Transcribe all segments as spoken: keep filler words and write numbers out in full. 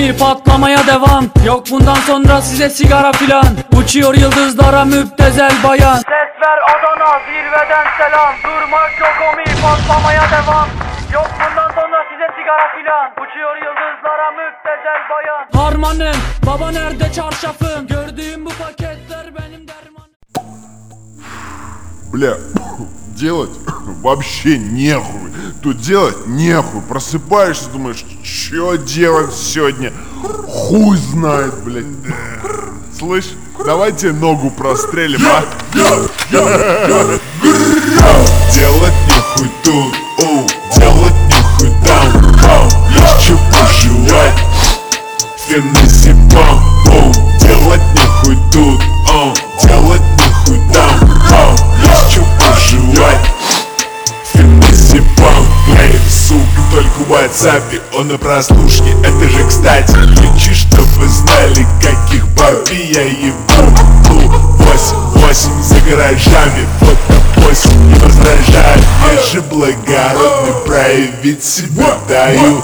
komi patlamaya devam. Yok bundan sonra size sigara filan. Uçuyor yıldızlara müptezel bayan. Ses ver Adana zirveden selam. Durmak yok komi patlamaya devam. Yok bundan sonra size sigara filan. Uçuyor yıldızlara müptezel bayan. Harmanım baba nerede çarşafım? Gördüğüm bu paketler benim dermanım. Бля, делать вообще нехуй. Тут делать нехуй. Просыпаешься, думаешь, что делать сегодня? Хуй знает, блядь. Слышь, давайте ногу прострелим, а? Делать нехуй тут, оу, делать нехуй там, оу. Есть что пожевать, финеси бам, оу. Делать нехуй тут, оу, делать нехуй там, оу. Есть что пожевать, финеси бам, эй, сука, только в WhatsApp он на прослушке. Это же, кстати, лечи, чтобы знали, каких бабий я ебу. Восемь, восемь за гаражами, фото восемь не возражаю. Я же благородный, проявить себя даю.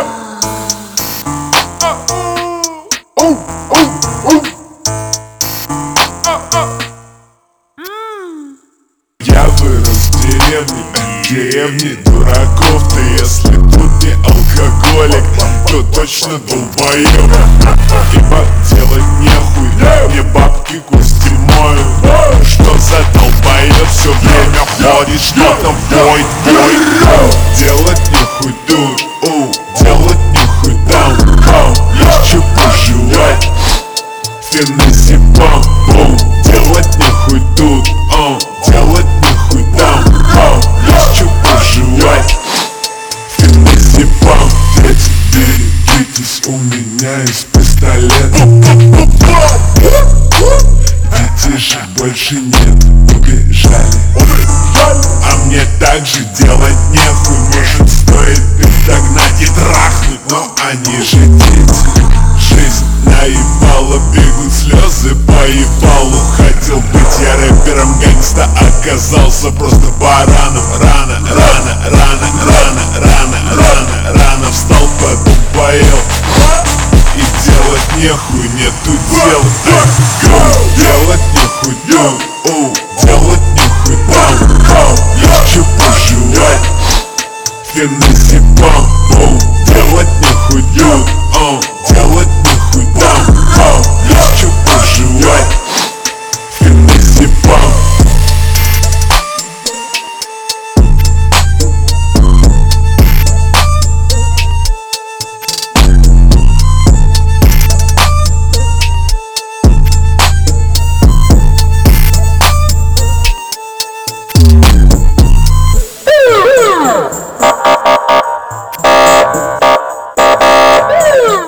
Я вырос в деревне, в деревне дураков-то. Если тут не алкоголик, то точно долбоеб. Ибо делать нехуй, мне бабки кости моют. Что за долбоеб все время ходит, что-то воет, воет. Делать нехуй тут, оу, делать нехуй там, оу. Есть что пожевать, финеси бам, бум. Делать нехуй тут, оу, делать нехуй там, оу. Есть что пожевать, финеси бам. Дети, берегитесь, у меня есть пистолет. Детишек больше нет, убежали. А мне также делать нехуй. Может, стоит их догнать и трахнуть, но они же дети. Жизнь наебала, бегут слезы по ебалу. Хотел быть я рэпером, гангста оказался просто бараном. Рано, рано, рано, рано, рано, рано, рано встал, потом поел. И делать нехуй, нету дел. Делать нехуй тут, оу, делать нехуй там, оу. Есть что пожевать, финеси бам, оу. Делать нехуй тут, оу, делать нехуй там, оу. Есть что пожевать.